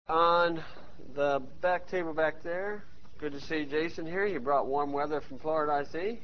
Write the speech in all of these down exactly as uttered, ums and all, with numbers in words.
On the back table back there. Good to see Jason here. You brought warm weather from Florida, I see.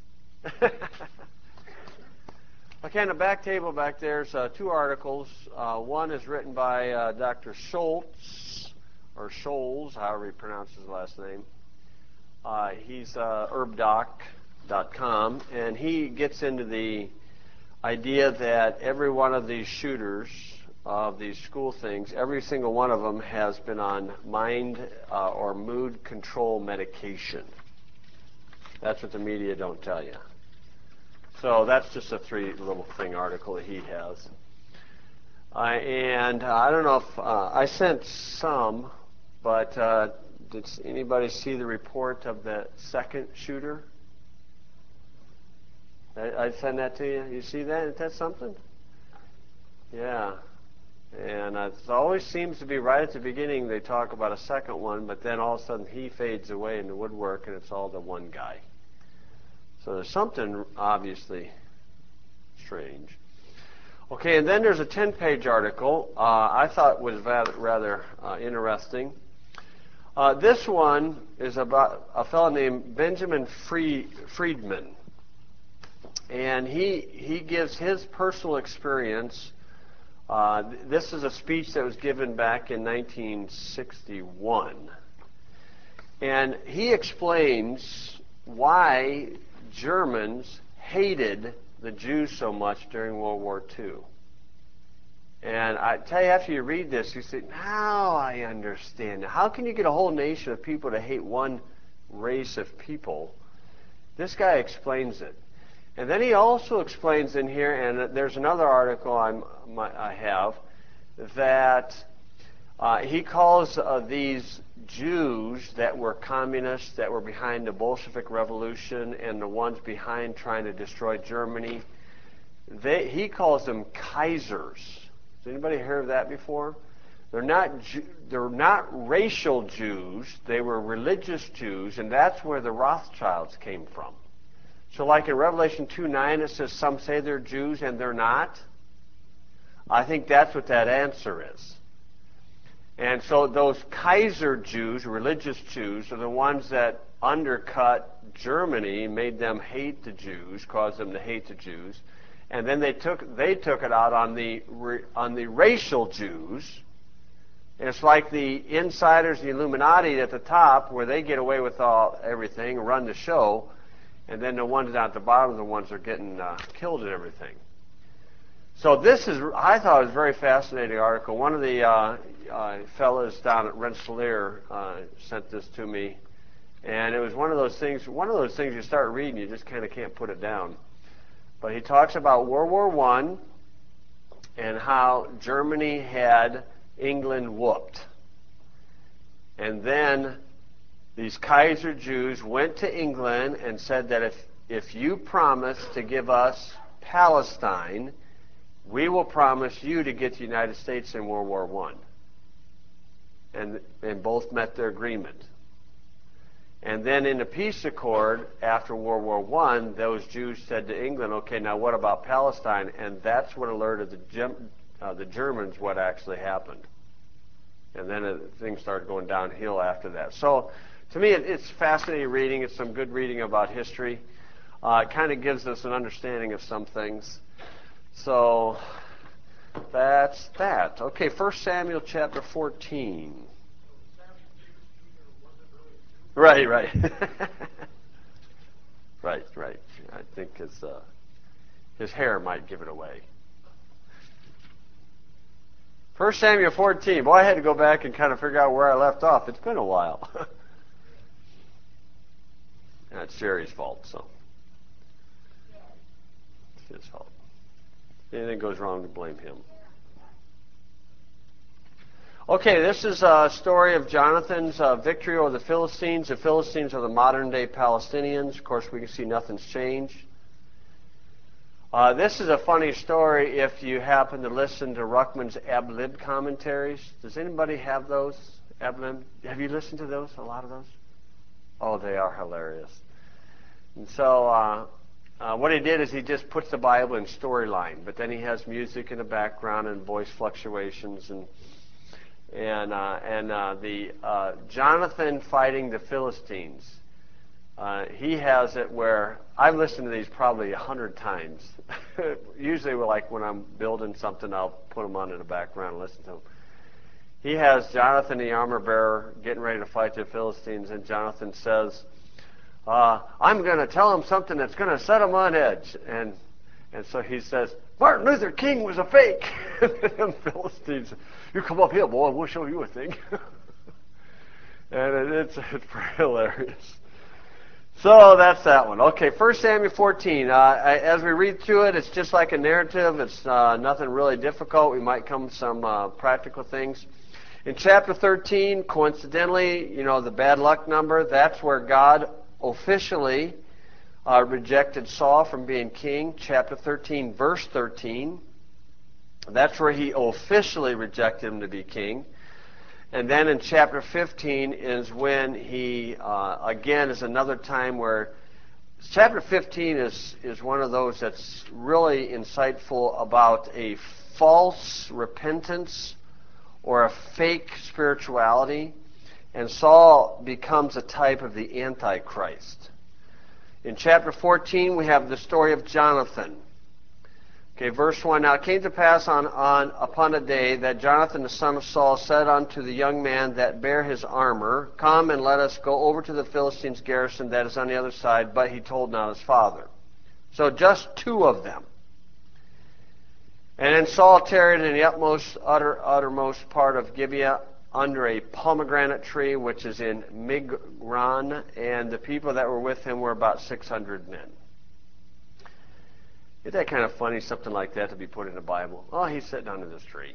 Okay, on the back table back there's uh, two articles. Uh, one is written by uh, Doctor Schultz, or Scholes, however he pronounces his last name. Uh, he's uh, herb doc dot com, and he gets into the idea that every one of these shooters of these school things, every single one of them has been on mind uh, or mood control medication. That's what the media don't tell you. So that's just a three little thing article that he has. Uh, and uh, I don't know if uh, I sent some, but uh, did anybody see the report of the second shooter? I, I sent that to you. You see that? Is that something? Yeah. And uh, it always seems to be right at the beginning they talk about a second one, but then all of a sudden he fades away in the woodwork and it's all the one guy. So there's something obviously strange. Okay, and then there's a ten-page article uh, I thought was rather, rather uh, interesting. Uh, this one is about a fellow named Benjamin Friedman. And he, he gives his personal experience. Uh, this is a speech that was given back in nineteen sixty-one. And he explains why Germans hated the Jews so much during World War Two. And I tell you, after you read this, you say, now I understand. How can you get a whole nation of people to hate one race of people? This guy explains it. And then he also explains in here, and there's another article I'm, my, I have, that uh, he calls uh, these Jews that were communists, that were behind the Bolshevik Revolution, and the ones behind trying to destroy Germany, they, he calls them Kaisers. Has anybody heard of that before? They're not, they're not racial Jews, they were religious Jews, and that's where the Rothschilds came from. So like in Revelation two nine, it says some say they're Jews and they're not. I think that's what that answer is. And so those Kaiser Jews, religious Jews, are the ones that undercut Germany, made them hate the Jews, caused them to hate the Jews. And then they took, they took it out on the, on the racial Jews. And it's like the insiders, the Illuminati at the top, where they get away with all, everything, run the show. And then the ones down at the bottom are the ones that are getting uh, killed and everything. So this is, I thought it was a very fascinating article. One of the uh, uh, fellows down at Rensselaer uh, sent this to me. And it was one of those things, one of those things you start reading, you just kind of can't put it down. But he talks about World War One and how Germany had England whooped. And then these Kaiser Jews went to England and said that if, if you promise to give us Palestine, we will promise you to get the United States in World War One. And, and both met their agreement. And then in the peace accord after World War One, those Jews said to England, okay, now what about Palestine? And that's what alerted the, Gem, uh, the Germans what actually happened. And then uh, things started going downhill after that. So to me, it, it's fascinating reading. It's some good reading about history. Uh, it kind of gives us an understanding of some things. So that's that. Okay, First Samuel chapter fourteen. Right, right. right, right. I think his, uh, his hair might give it away. First Samuel fourteen. Boy, I had to go back and kind of figure out where I left off. It's been a while. That's Jerry's fault, so. It's his fault. If anything goes wrong, to blame him. Okay, this is a story of Jonathan's uh, victory over the Philistines. The Philistines are the modern-day Palestinians. Of course, we can see nothing's changed. Uh, this is a funny story if you happen to listen to Ruckman's Ad-lib commentaries. Does anybody have those? Ad-lib? Have you listened to those, a lot of those? Oh, they are hilarious. And so uh, uh, what he did is he just puts the Bible in storyline, but then he has music in the background and voice fluctuations. And And, uh, and uh, the uh, Jonathan fighting the Philistines. Uh, he has it where I've listened to these probably a hundred times. Usually, like when I'm building something, I'll put them on in the background and listen to them. He has Jonathan, the armor bearer, getting ready to fight the Philistines, and Jonathan says, uh, "I'm going to tell him something that's going to set him on edge." And and so he says, "Martin Luther King was a fake." And the Philistines, "You come up here, boy. We'll show you a thing." And it, it's it's pretty hilarious. So that's that one. Okay, First Samuel fourteen. Uh, I, as we read through it, it's just like a narrative. It's uh, nothing really difficult. We might come to some uh, practical things. In chapter thirteen, coincidentally, you know, the bad luck number, that's where God officially uh, rejected Saul from being king. Chapter thirteen, verse thirteen. That's where he officially rejected him to be king. And then in chapter fifteen is when he, uh, again, is another time where chapter fifteen is, is one of those that's really insightful about a false repentance or a fake spirituality. And Saul becomes a type of the Antichrist. In chapter fourteen, we have the story of Jonathan. Okay, verse one. Now it came to pass on, on upon a day that Jonathan the son of Saul said unto the young man that bare his armor, Come and let us go over to the Philistines' garrison that is on the other side. But he told not his father. So just two of them. And then Saul tarried in the utmost, utter, uttermost part of Gibeah under a pomegranate tree, which is in Migron, and the people that were with him were about six hundred men. Isn't that kind of funny, something like that to be put in the Bible? Oh, he's sitting under this tree.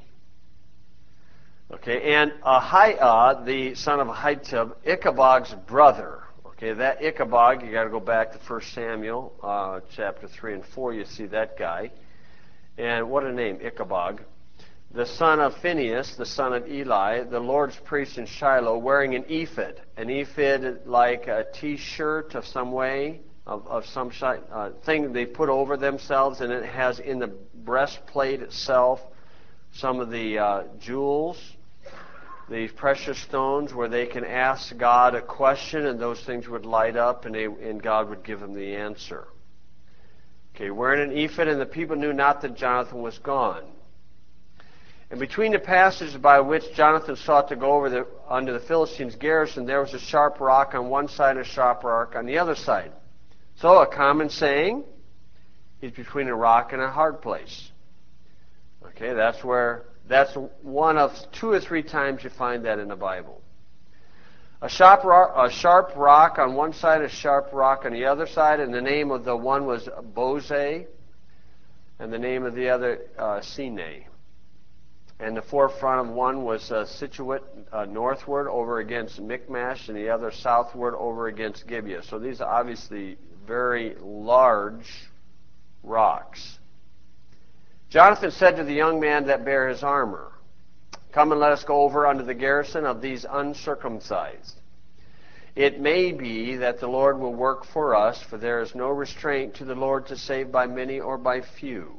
Okay, and Ahiah, the son of Ahitub, Ichabod's brother. Okay, that Ichabod, you got to go back to First Samuel, uh, chapter three and four, you see that guy. And what a name, Ichabod. The son of Phinehas, the son of Eli, the Lord's priest in Shiloh, wearing an ephod. An ephod like a T-shirt of some way. Of, of some uh, thing they put over themselves, and it has in the breastplate itself some of the uh, jewels, these precious stones, where they can ask God a question, and those things would light up, and, they, and God would give them the answer. Okay, wearing an ephod, and the people knew not that Jonathan was gone. And between the passages by which Jonathan sought to go over the, under the Philistines' garrison, there was a sharp rock on one side and a sharp rock on the other side. So a common saying, he's between a rock and a hard place. Okay, that's where, that's one of two or three times you find that in the Bible. A sharp rock, a sharp rock on one side, a sharp rock on the other side, and the name of the one was Bozeh, and the name of the other, uh, Sinai. And the forefront of one was uh, situate uh, northward over against Michmash, and the other southward over against Gibeah. So these are obviously very large rocks. Jonathan said to the young man that bare his armor, Come and let us go over unto the garrison of these uncircumcised. It may be that the Lord will work for us, for there is no restraint to the Lord to save by many or by few.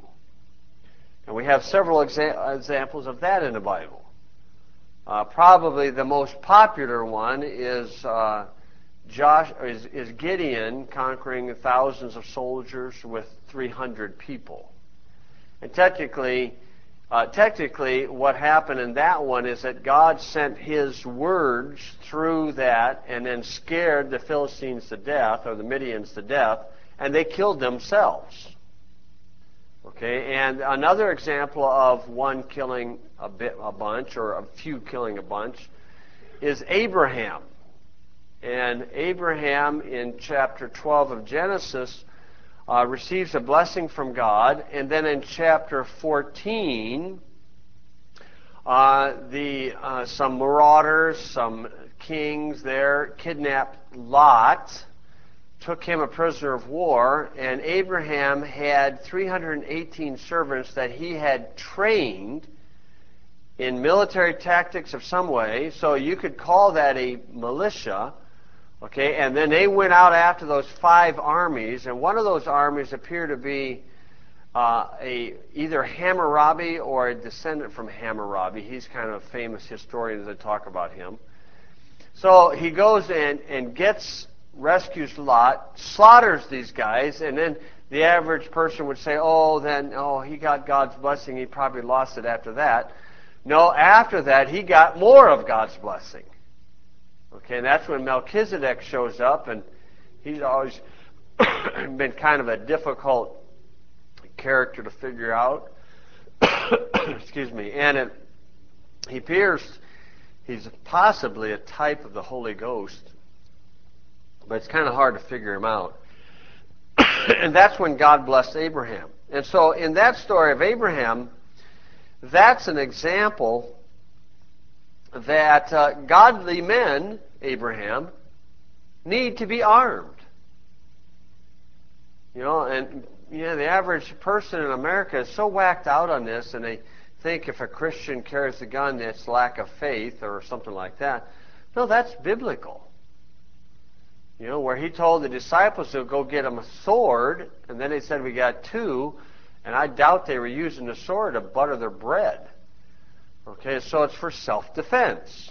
And we have several exa- examples of that in the Bible. Uh, probably the most popular one is uh, Josh is, is Gideon conquering thousands of soldiers with three hundred people. And technically, uh, technically, what happened in that one is that God sent His words through that, and then scared the Philistines to death, or the Midians to death, and they killed themselves. Okay, and another example of one killing a bit, a bunch, or a few killing a bunch, is Abraham. And Abraham, in chapter twelve of Genesis, uh, receives a blessing from God. And then in chapter fourteen, uh, the uh, some marauders, some kings there, kidnapped Lot, took him a prisoner of war, and Abraham had three hundred eighteen servants that he had trained in military tactics of some way. So you could call that a militia. Okay, and then they went out after those five armies, and one of those armies appeared to be uh, a either Hammurabi or a descendant from Hammurabi. He's kind of a famous historian that talk about him. So he goes in and gets, rescues Lot, slaughters these guys, and then the average person would say, oh, then, oh, he got God's blessing. He probably lost it after that. No, after that, he got more of God's blessing. Okay, and that's when Melchizedek shows up, and he's always been kind of a difficult character to figure out. Excuse me. And it, he appears, he's possibly a type of the Holy Ghost, but it's kind of hard to figure him out. And that's when God blessed Abraham. And so in that story of Abraham, that's an example that uh, godly men, Abraham, need to be armed. You know, and you know, the average person in America is so whacked out on this, and they think if a Christian carries a gun, it's lack of faith or something like that. No, that's biblical. You know, where he told the disciples to go get him a sword, and then they said, we got two, and I doubt they were using the sword to butter their bread. Okay, so it's for self-defense.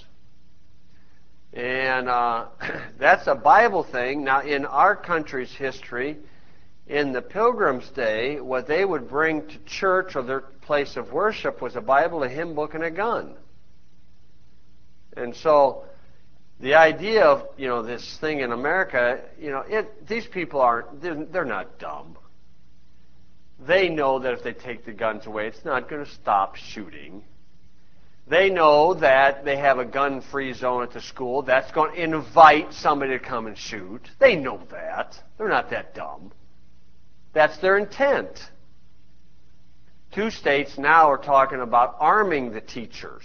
And uh, that's a Bible thing. Now, in our country's history, in the Pilgrims' Day, what they would bring to church or their place of worship was a Bible, a hymn book, and a gun. And so the idea of, you know, this thing in America, you know, it, these people aren't, they're, they're not dumb. They know that if they take the guns away, it's not going to stop shooting. They know that they have a gun-free zone at the school. That's going to invite somebody to come and shoot. They know that. They're not that dumb. That's their intent. Two states now are talking about arming the teachers.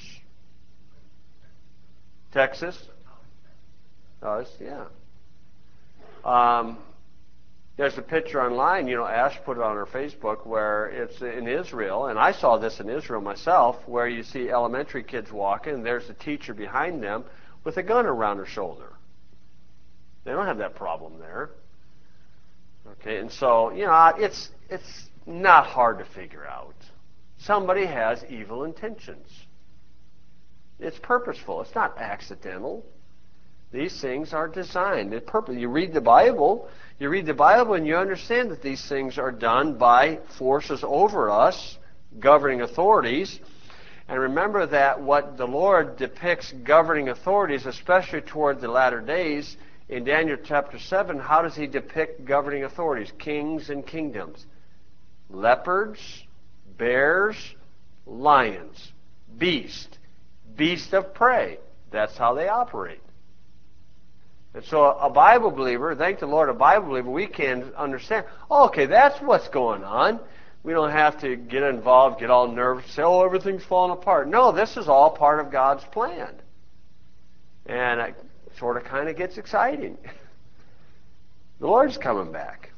Texas does, yeah. Um, there's a picture online, you know, Ash put it on her Facebook, where it's in Israel, and I saw this in Israel myself, where you see elementary kids walking, and there's a teacher behind them with a gun around her shoulder. They don't have that problem there. Okay, and so, you know, it's, it's not hard to figure out. Somebody has evil intentions. It's purposeful. It's not accidental. These things are designed. They're purpose. You read the Bible, you read the Bible, and you understand that these things are done by forces over us, governing authorities. And remember that what the Lord depicts governing authorities, especially toward the latter days, in Daniel chapter seven, how does he depict governing authorities? Kings and kingdoms. Leopards, bears, lions, beast, beast of prey. That's how they operate. And so a Bible believer, thank the Lord, a Bible believer, we can understand, oh, okay, that's what's going on. We don't have to get involved, get all nervous, say, oh, everything's falling apart. No, this is all part of God's plan. And it sort of kind of gets exciting. The Lord's coming back.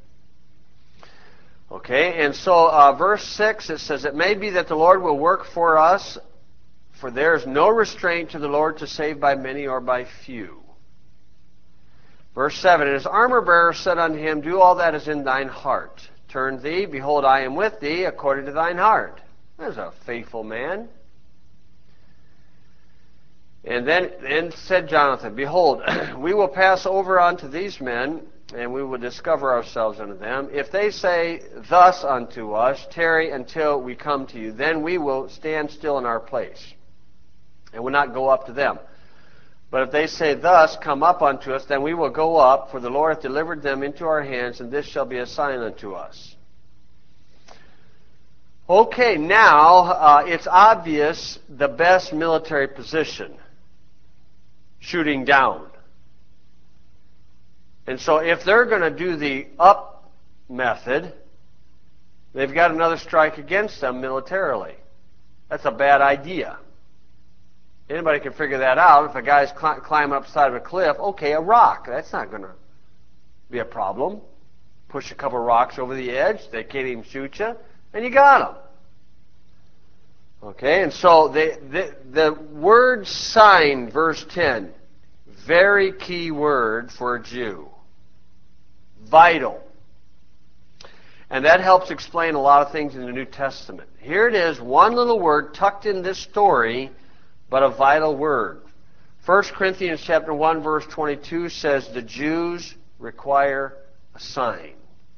Okay, and so uh, verse six, it says, it may be that the Lord will work for us, for there is no restraint to the Lord to save by many or by few. Verse seven, and his armor-bearer said unto him, do all that is in thine heart. Turn thee, behold, I am with thee, according to thine heart. There's a faithful man. And then and said Jonathan, behold, we will pass over unto these men, and we will discover ourselves unto them. If they say thus unto us, tarry until we come to you, then we will stand still in our place, and will not go up to them. But if they say thus, come up unto us, then we will go up, for the Lord hath delivered them into our hands, and this shall be a sign unto us. Okay, now uh, it's obvious the best military position. Shooting down. And so if they're going to do the up method, they've got another strike against them militarily. That's a bad idea. Anybody can figure that out. If a guy's cl- climbing up the side of a cliff, okay, a rock. That's not going to be a problem. Push a couple rocks over the edge. They can't even shoot you. And you got them. Okay, and so the, the, the word sign, verse ten, very key word for a Jew. Vital. And that helps explain a lot of things in the New Testament. Here it is, one little word tucked in this story, but a vital word. First Corinthians chapter one, verse twenty-two says the Jews require a sign.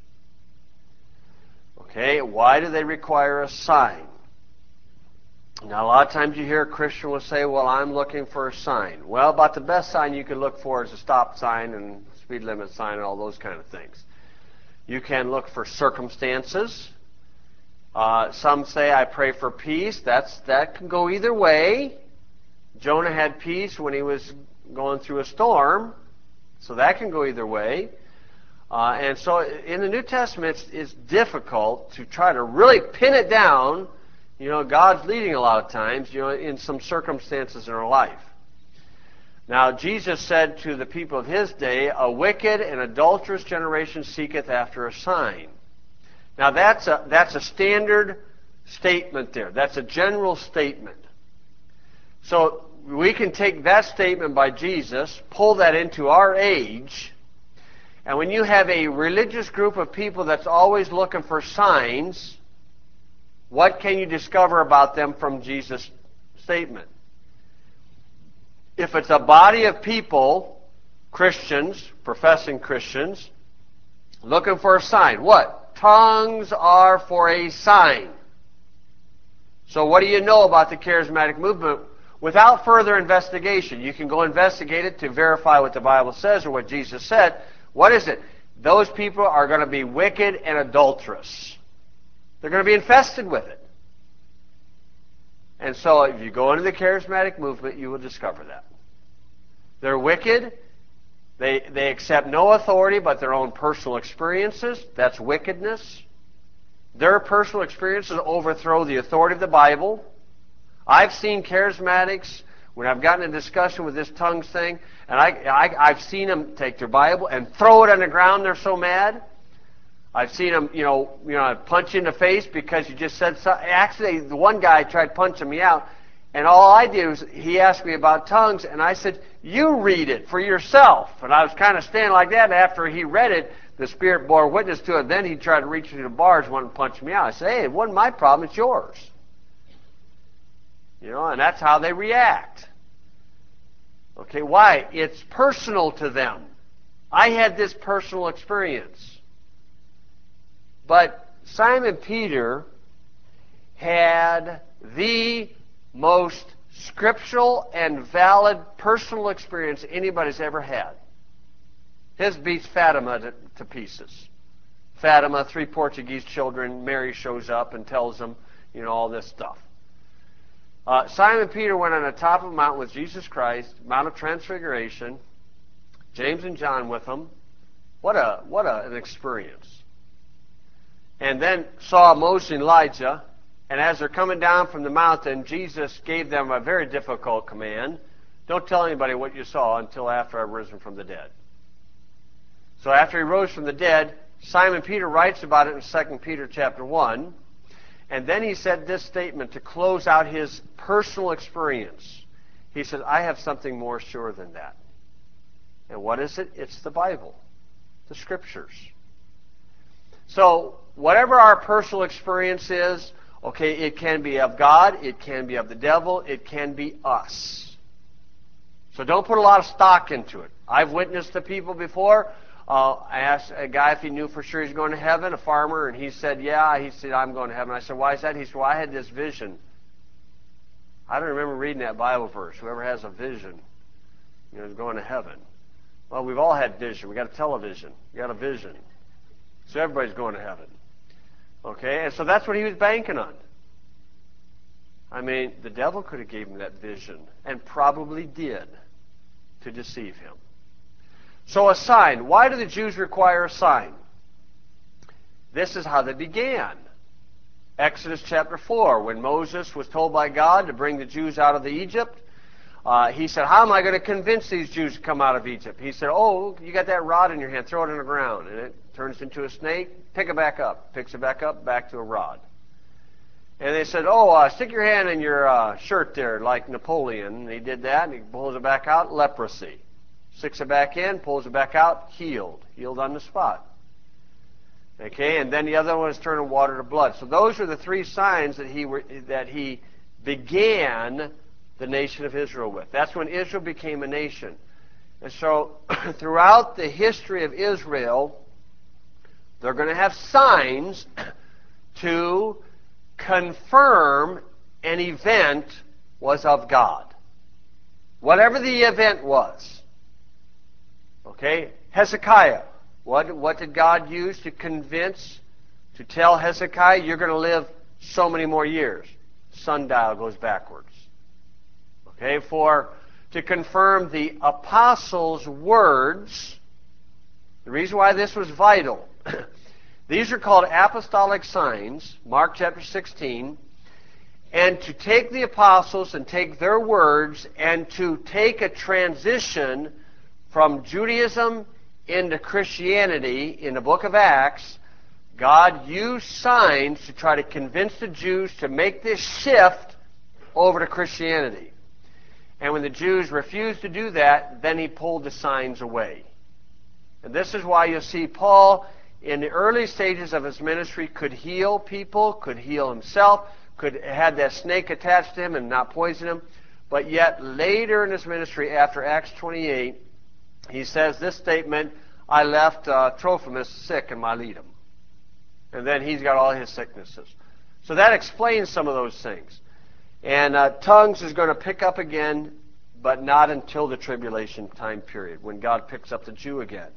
Okay, why do they require a sign? Now, a lot of times you hear a Christian will say, well, I'm looking for a sign. Well, about the best sign you can look for is a stop sign and speed limit sign and all those kind of things. You can look for circumstances. Uh, some say, I pray for peace. That's, that can go either way. Jonah had peace when he was going through a storm, so that can go either way. Uh, and so in the New Testament, it's, it's difficult to try to really pin it down. You know, God's leading a lot of times, you know, in some circumstances in our life. Now, Jesus said to the people of his day, a wicked and adulterous generation seeketh after a sign. Now, that's a, that's a standard statement there. That's a general statement. So we can take that statement by Jesus, pull that into our age, and when you have a religious group of people that's always looking for signs, what can you discover about them from Jesus' statement? If it's a body of people, Christians, professing Christians, looking for a sign, what? Tongues are for a sign. So what do you know about the charismatic movement? Without further investigation, you can go investigate it to verify what the Bible says or what Jesus said. What is it? Those people are going to be wicked and adulterous. They're going to be infested with it. And so if you go into the charismatic movement, you will discover that. They're wicked. They, they accept no authority but their own personal experiences. That's wickedness. Their personal experiences overthrow the authority of the Bible. I've seen charismatics, when I've gotten in a discussion with this tongues thing, and I, I, I've seen them take their Bible and throw it on the ground. They're so mad. I've seen them, you know, you know, punch you in the face because you just said something. Actually, the one guy tried punching me out, and all I did was he asked me about tongues, and I said, you read it for yourself. And I was kind of standing like that, and after he read it, the Spirit bore witness to it. Then he tried to reach through the bars and wanted to punch me out. I said, hey, it wasn't my problem, it's yours. You know, and that's how they react. Okay, why? It's personal to them. I had this personal experience. But Simon Peter had the most scriptural and valid personal experience anybody's ever had. His beats Fatima to, to pieces. Fatima, three Portuguese children, Mary shows up and tells them, you know, all this stuff. Uh, Simon Peter went on the top of a mountain with Jesus Christ, Mount of Transfiguration, James and John with him. What a what a, an experience. And then saw Moses and Elijah, and as they're coming down from the mountain, Jesus gave them a very difficult command. Don't tell anybody what you saw until after I've risen from the dead. So after he rose from the dead, Simon Peter writes about it in Second Peter chapter one. And then he said this statement to close out his personal experience. He said, I have something more sure than that. And what is it? It's the Bible, the Scriptures. So whatever our personal experience is, okay, it can be of God, it can be of the devil, it can be us. So don't put a lot of stock into it. I've witnessed to people before. Uh, I asked a guy if he knew for sure he's going to heaven, a farmer, and he said, yeah. He said, I'm going to heaven. I said, why is that? He said, well, I had this vision. I don't remember reading that Bible verse. Whoever has a vision, you know, is going to heaven. Well, we've all had vision. We got a television. We got a vision. So everybody's going to heaven. Okay, and so that's what he was banking on. I mean, the devil could have gave him that vision, and probably did, to deceive him. So a sign. Why do the Jews require a sign? This is how they began. Exodus chapter four, when Moses was told by God to bring the Jews out of the Egypt, uh, he said, how am I going to convince these Jews to come out of Egypt? He said, oh, you got that rod in your hand, throw it on the ground. And it turns into a snake, pick it back up. Picks it back up, back to a rod. And they said, oh, uh, stick your hand in your uh, shirt there like Napoleon. And he did that, and he pulls it back out, leprosy. Sticks it back in, pulls it back out, healed. Healed on the spot. Okay, and then the other one is turning water to blood. So those are the three signs that he were, that he began the nation of Israel with. That's when Israel became a nation. And so throughout the history of Israel, they're going to have signs to confirm an event was of God. Whatever the event was. Okay? Hezekiah. What, what did God use to convince, to tell Hezekiah, you're going to live so many more years? Sundial goes backwards. Okay? For, to confirm the apostles' words, the reason why this was vital, these are called apostolic signs, Mark chapter sixteen, and to take the apostles and take their words and to take a transition from Judaism into Christianity in the book of Acts, God used signs to try to convince the Jews to make this shift over to Christianity. And when the Jews refused to do that, then he pulled the signs away. And this is why you'll see Paul, in the early stages of his ministry, could heal people, could heal himself, could have that snake attached to him and not poison him. But yet later in his ministry, after Acts twenty-eight, he says this statement, I left uh, Trophimus sick in Miletum. And then he's got all his sicknesses. So that explains some of those things. And uh, tongues is going to pick up again, but not until the tribulation time period, when God picks up the Jew again.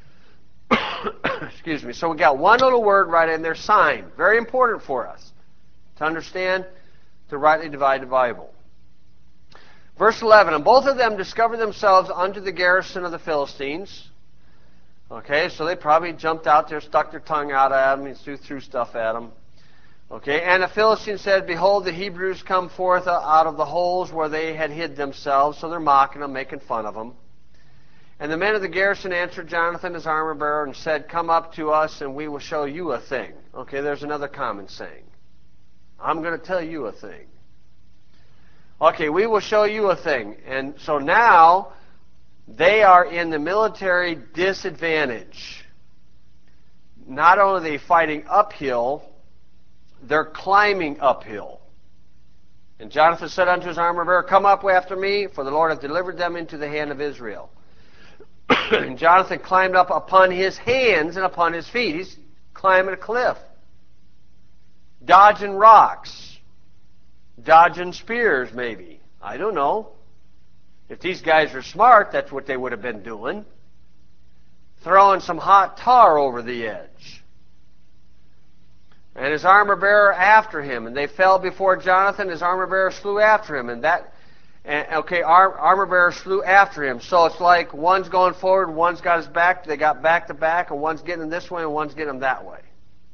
Excuse me. So we got one little word right in there, sign. Very important for us to understand, to rightly divide the Bible. Verse eleven, and both of them discovered themselves unto the garrison of the Philistines. Okay, so they probably jumped out there, stuck their tongue out at them, and threw, threw stuff at them. Okay, and the Philistines said, behold, the Hebrews come forth out of the holes where they had hid themselves. So they're mocking them, making fun of them. And the men of the garrison answered Jonathan, his armor bearer, and said, come up to us, and we will show you a thing. Okay, there's another common saying. I'm going to tell you a thing. Okay, we will show you a thing. And so now they are in the military disadvantage. Not only are they fighting uphill, they're climbing uphill. And Jonathan said unto his armor bearer, come up after me, for the Lord hath delivered them into the hand of Israel. And Jonathan climbed up upon his hands and upon his feet. He's climbing a cliff. Dodging rocks. Dodging spears, maybe. I don't know. If these guys are smart, that's what they would have been doing. Throwing some hot tar over the edge. And his armor bearer after him. And they fell before Jonathan. His armor bearer slew after him. And that, and, okay, ar armor bearer slew after him. So it's like one's going forward, one's got his back. They got back to back, and one's getting him this way, and one's getting him that way.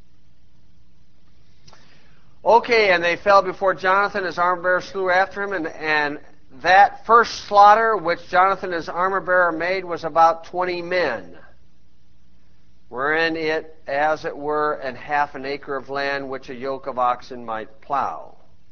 Okay, and they fell before Jonathan. His armor bearer slew after him. And, and that first slaughter which Jonathan, his armor bearer, made was about twenty men. Wherein it, as it were, an half an acre of land which a yoke of oxen might plow.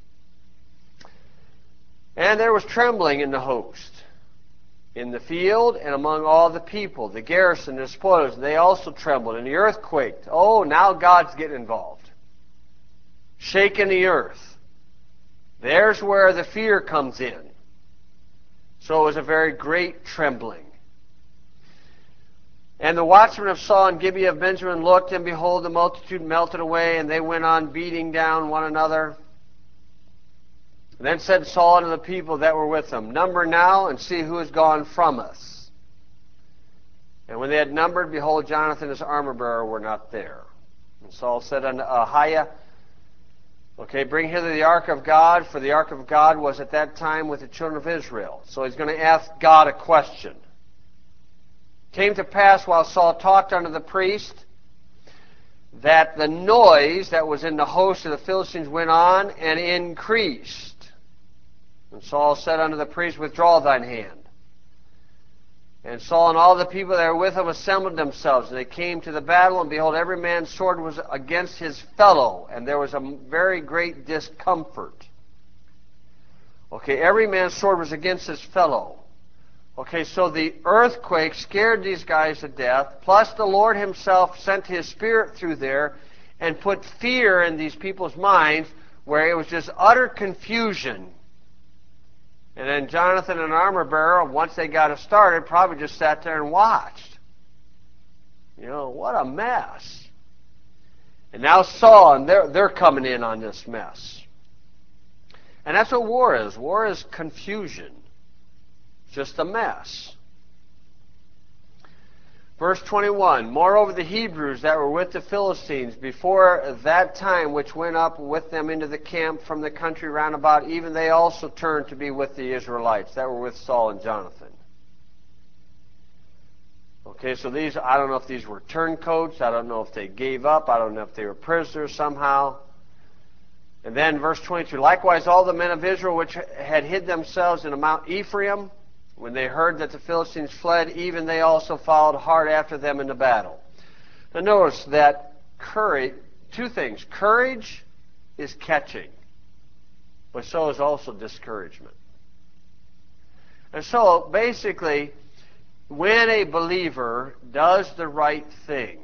And there was trembling in the host, in the field, and among all the people, the garrison, the spoilers, they also trembled, and the earth quaked. Oh, now God's getting involved. Shaking the earth. There's where the fear comes in. So it was a very great trembling. And the watchmen of Saul and Gibeah of Benjamin looked, and behold, the multitude melted away, and they went on beating down one another. And then said Saul unto the people that were with him, number now, and see who is gone from us. And when they had numbered, behold, Jonathan his armor bearer were not there. And Saul said unto Ahiah, okay, bring hither the ark of God, for the ark of God was at that time with the children of Israel. So he's going to ask God a question. Came to pass while Saul talked unto the priest that the noise that was in the host of the Philistines went on and increased. And Saul said unto the priest, withdraw thine hand. And Saul and all the people that were with him assembled themselves, and they came to the battle, and behold, every man's sword was against his fellow, and there was a very great discomfort. Okay, every man's sword was against his fellow. Okay, so the earthquake scared these guys to death, plus the Lord himself sent his Spirit through there and put fear in these people's minds where it was just utter confusion. And then Jonathan and armor bearer, once they got it started, probably just sat there and watched. You know, what a mess. And now Saul, and they're, they're coming in on this mess. And that's what war is. War is confusion. Just a mess. Verse twenty-one, moreover the Hebrews that were with the Philistines before that time which went up with them into the camp from the country round about, even they also turned to be with the Israelites that were with Saul and Jonathan. Okay, so these, I don't know if these were turncoats, I don't know if they gave up, I don't know if they were prisoners somehow. And then verse twenty-two, likewise all the men of Israel which had hid themselves in Mount Ephraim, when they heard that the Philistines fled, even they also followed hard after them in the battle. Now notice that courage, two things. Courage is catching, but so is also discouragement. And so basically, when a believer does the right thing,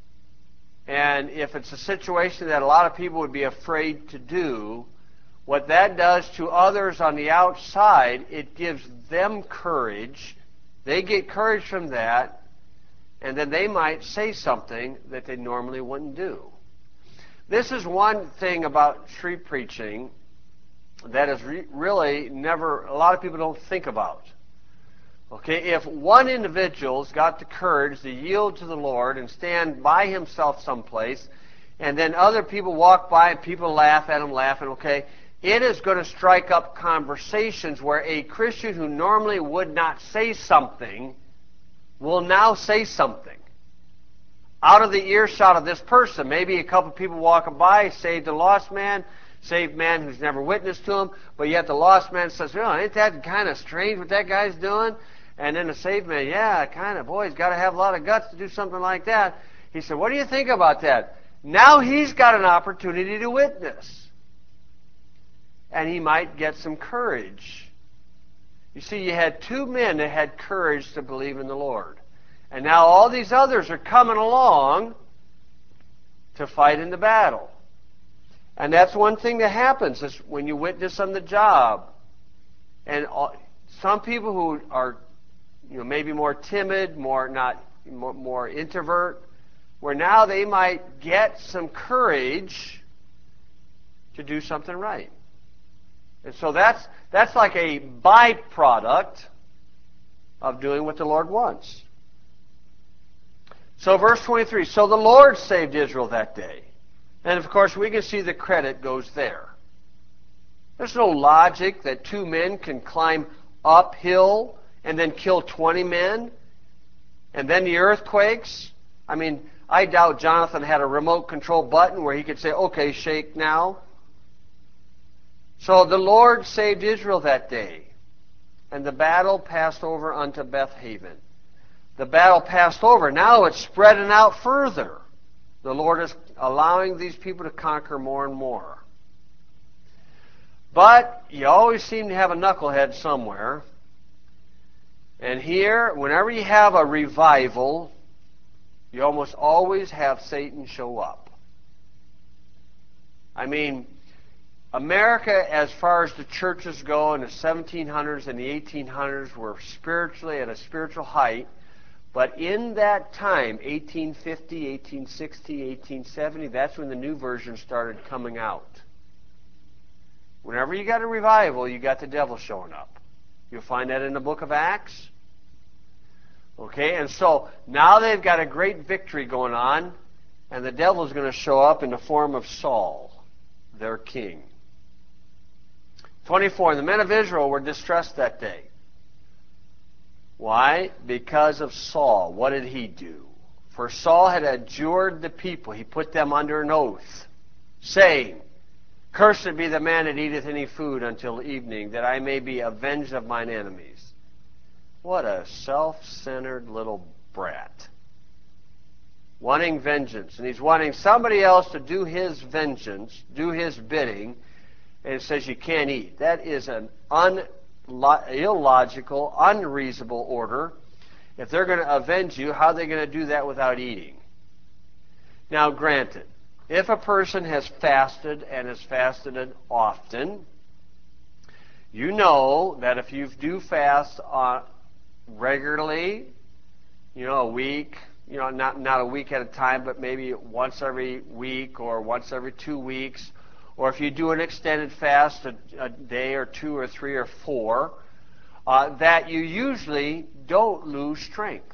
and if it's a situation that a lot of people would be afraid to do, what that does to others on the outside, it gives them courage. They get courage from that, and then they might say something that they normally wouldn't do. This is one thing about street preaching that is re really never, a lot of people don't think about. Okay, if one individual's got the courage to yield to the Lord and stand by himself someplace, and then other people walk by and people laugh at him, laughing, okay, it is going to strike up conversations where a Christian who normally would not say something will now say something. Out of the earshot of this person, maybe a couple people walking by, saved a lost man, saved man who's never witnessed to him, but yet the lost man says, oh, ain't that kind of strange what that guy's doing? And then the saved man, yeah, kind of, boy, he's got to have a lot of guts to do something like that. He said, what do you think about that? Now he's got an opportunity to witness. And he might get some courage. You see, you had two men that had courage to believe in the Lord. And now all these others are coming along to fight in the battle. And that's one thing that happens is when you witness on the job. And all, some people who are, you know, maybe more timid, more not more, more introvert, where now they might get some courage to do something right. And so that's that's like a byproduct of doing what the Lord wants. So verse twenty-three, so the Lord saved Israel that day. And of course we can see the credit goes there. There's no logic that two men can climb uphill and then kill twenty men. And then the earthquakes. I mean, I doubt Jonathan had a remote control button where he could say, okay, shake now. So the Lord saved Israel that day, and the battle passed over unto Beth-Haven. The battle passed over. Now it's spreading out further. The Lord is allowing these people to conquer more and more. But you always seem to have a knucklehead somewhere. And here, whenever you have a revival, you almost always have Satan show up. I mean, America, as far as the churches go, in the seventeen hundreds and the eighteen hundreds, were spiritually at a spiritual height. But in that time, eighteen fifty, eighteen sixty, eighteen seventy, that's when the new version started coming out. Whenever you got a revival, you got the devil showing up. You'll find that in the book of Acts. Okay, and so now they've got a great victory going on, and the devil's going to show up in the form of Saul, their king. twenty-four, the men of Israel were distressed that day. Why? Because of Saul. What did he do? For Saul had adjured the people. He put them under an oath, saying, cursed be the man that eateth any food until evening, that I may be avenged of mine enemies. What a self-centered little brat. Wanting vengeance. And he's wanting somebody else to do his vengeance, do his bidding, and it says you can't eat. That is an illogical, unreasonable order. If they're going to avenge you, how are they going to do that without eating? Now, granted, if a person has fasted and has fasted often, you know that if you do fast uh, regularly, you know, a week, you know, not, not a week at a time, but maybe once every week or once every two weeks, or if you do an extended fast, a, a day or two or three or four, uh, that you usually don't lose strength.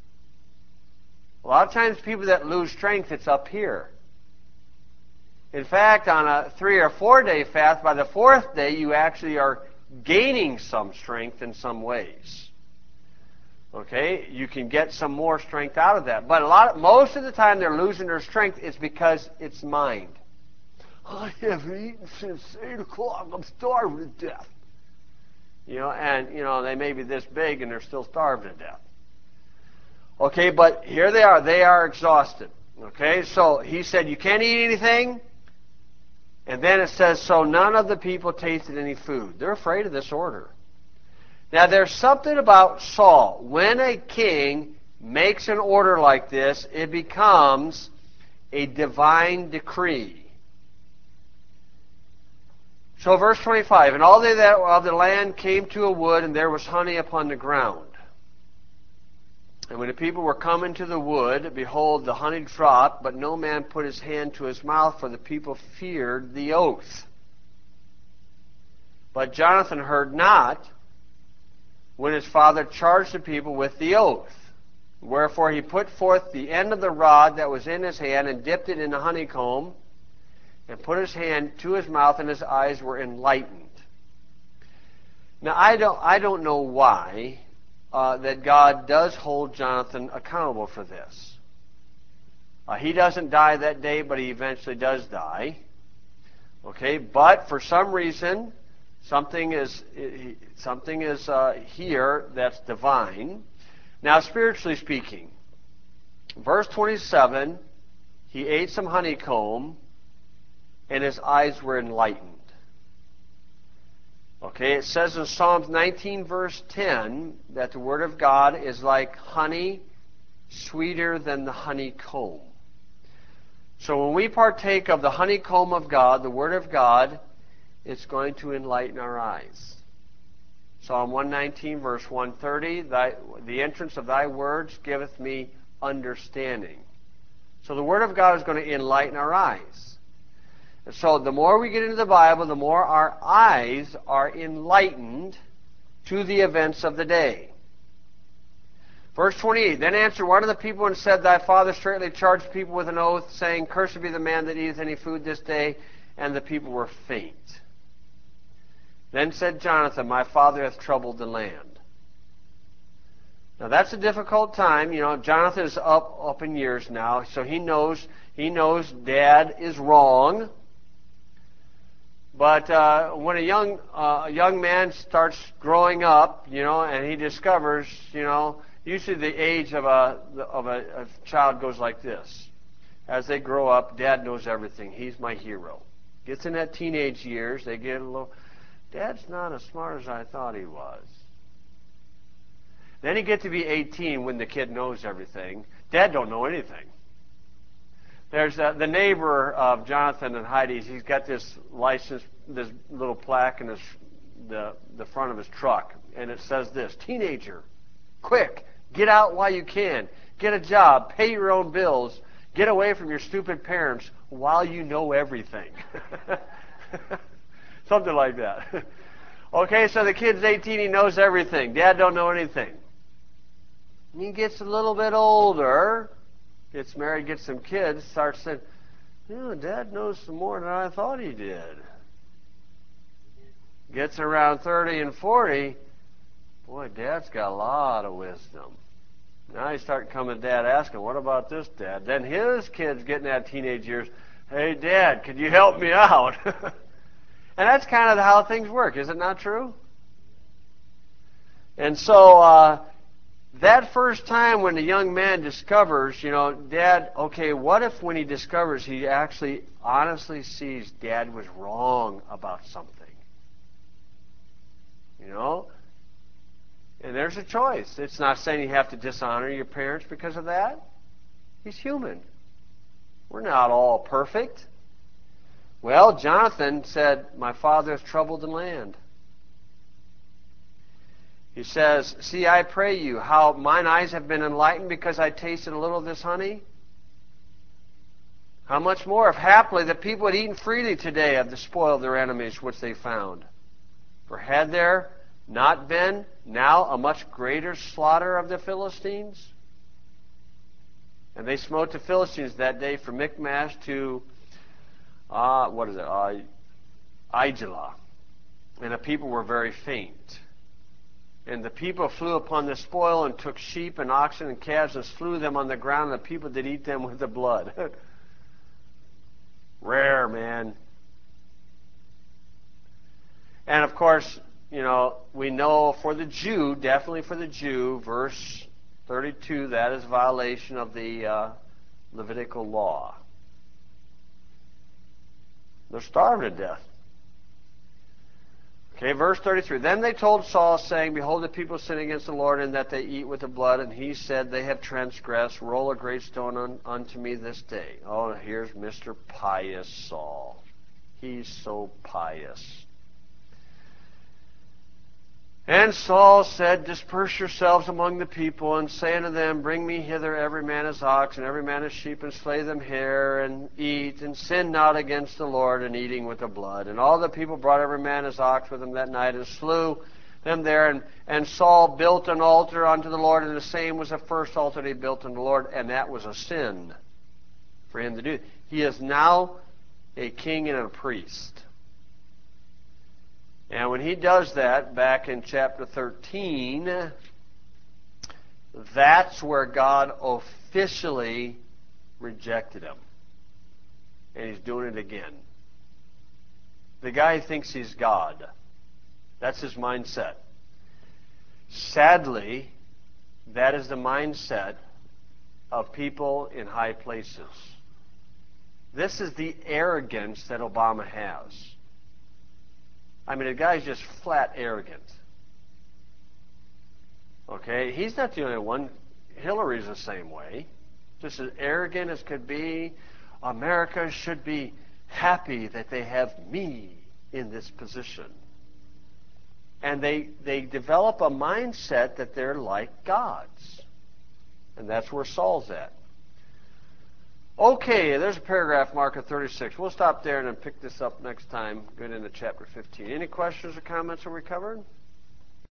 A lot of times people that lose strength, it's up here. In fact, on a three or four day fast, by the fourth day, you actually are gaining some strength in some ways. Okay, you can get some more strength out of that. But a lot, of, most of the time they're losing their strength is because it's mind. I haven't eaten since eight o'clock. I'm starving to death. You know, and you know they may be this big and they're still starved to death. Okay, but here they are. They are exhausted. Okay, so he said you can't eat anything. And then it says, so none of the people tasted any food. They're afraid of this order. Now, there's something about Saul. When a king makes an order like this, it becomes a divine decree. So, verse twenty-five, and all they that of the land came to a wood, and there was honey upon the ground. And when the people were coming to the wood, behold, the honey dropped, but no man put his hand to his mouth, for the people feared the oath. But Jonathan heard not, when his father charged the people with the oath. Wherefore he put forth the end of the rod that was in his hand, and dipped it in the honeycomb, and put his hand to his mouth, and his eyes were enlightened. Now, I don't, I don't know why uh, that God does hold Jonathan accountable for this. Uh, he doesn't die that day, but he eventually does die. Okay, but for some reason, something is something is uh, here that's divine. Now, spiritually speaking, verse twenty-seven, he ate some honeycomb, and his eyes were enlightened. Okay, it says in Psalms nineteen, verse ten, that the Word of God is like honey, sweeter than the honeycomb. So when we partake of the honeycomb of God, the Word of God, it's going to enlighten our eyes. Psalm one nineteen, verse one thirty, thy, the entrance of thy words giveth me understanding. So the Word of God is going to enlighten our eyes. And so the more we get into the Bible, the more our eyes are enlightened to the events of the day. Verse twenty-eight, then answered one of the people and said, thy father straightly charged people with an oath, saying, cursed be the man that eateth any food this day. And the people were faint. Then said Jonathan, my father hath troubled the land. Now that's a difficult time. You know, Jonathan is up up in years now, so he knows he knows Dad is wrong. But uh, when a young uh, a young man starts growing up, you know, and he discovers, you know, usually the age of a of a, a child goes like this. As they grow up, Dad knows everything. He's my hero. Gets in that teenage years, they get a little. Dad's not as smart as I thought he was. Then he gets to be eighteen when the kid knows everything. Dad don't know anything. There's uh, the neighbor of Jonathan and Heidi's. He's got this license, this little plaque in his, the, the front of his truck. And it says this, teenager, quick, get out while you can. Get a job, pay your own bills, get away from your stupid parents while you know everything. Something like that. Okay, so the kid's eighteen, he knows everything. Dad don't know anything. And he gets a little bit older, gets married, gets some kids, starts saying, you know, Dad knows some more than I thought he did. Gets around thirty and forty, boy, Dad's got a lot of wisdom. Now you start coming to Dad asking, what about this, Dad? Then his kids getting that teenage years, hey, Dad, could you help me out? And that's kind of how things work, is it not true? And so uh, that first time when the young man discovers, you know, Dad, okay, what if when he discovers he actually honestly sees Dad was wrong about something? You know? And there's a choice. It's not saying you have to dishonor your parents because of that. He's human. We're not all perfect. Well, Jonathan said, my father has troubled the land. He says, see, I pray you, how mine eyes have been enlightened because I tasted a little of this honey. How much more if haply the people had eaten freely today of the spoil of their enemies which they found. For had there not been now a much greater slaughter of the Philistines? And they smote the Philistines that day from Michmash to, uh, what is it, uh, Aijalon. And the people were very faint. And the people flew upon the spoil and took sheep and oxen and calves and slew them on the ground, and the people did eat them with the blood. Rare, man. And of course, you know, we know for the Jew, definitely for the Jew, verse thirty-two, that is violation of the uh, Levitical law. They're starved to death. Okay, verse thirty-three. Then they told Saul, saying, behold, the people sin against the Lord, in that they eat with the blood. And he said, they have transgressed. Roll a great stone un, unto me this day. Oh, here's Mister Pious Saul. He's so pious. And Saul said, disperse yourselves among the people, and say unto them, bring me hither every man his ox, and every man his sheep, and slay them here, and eat, and sin not against the Lord in eating with the blood. And all the people brought every man his ox with him that night, and slew them there. And, and Saul built an altar unto the Lord, and the same was the first altar that he built unto the Lord, and that was a sin for him to do. He is now a king and a priest. And when he does that, back in chapter thirteen, that's where God officially rejected him. And he's doing it again. The guy thinks he's God. That's his mindset. Sadly, that is the mindset of people in high places. This is the arrogance that Obama has. I mean, the guy's just flat arrogant. Okay? He's not the only one. Hillary's the same way. Just as arrogant as could be. America should be happy that they have me in this position. And they, they develop a mindset that they're like gods. And that's where Saul's at. Okay, there's a paragraph marker thirty-six. We'll stop there and then pick this up next time. Get into chapter fifteen. Any questions or comments that we covered?